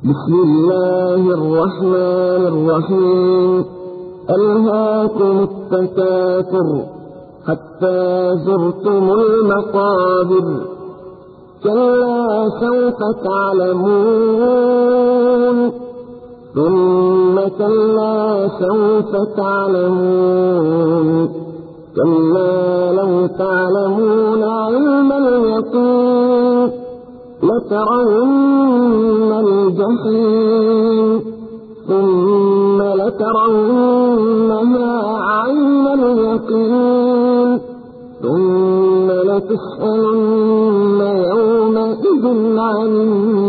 بسم الله الرحمن الرحيم. ألهاكم التكاثر حتى زرتم المقابر، كلا سوف تعلمون ثم كلا سوف تعلمون، كلا لو تعلمون علم اليقين لترون الجحيم ثم لترونها عين اليقين ثم لتسألن يومئذ عن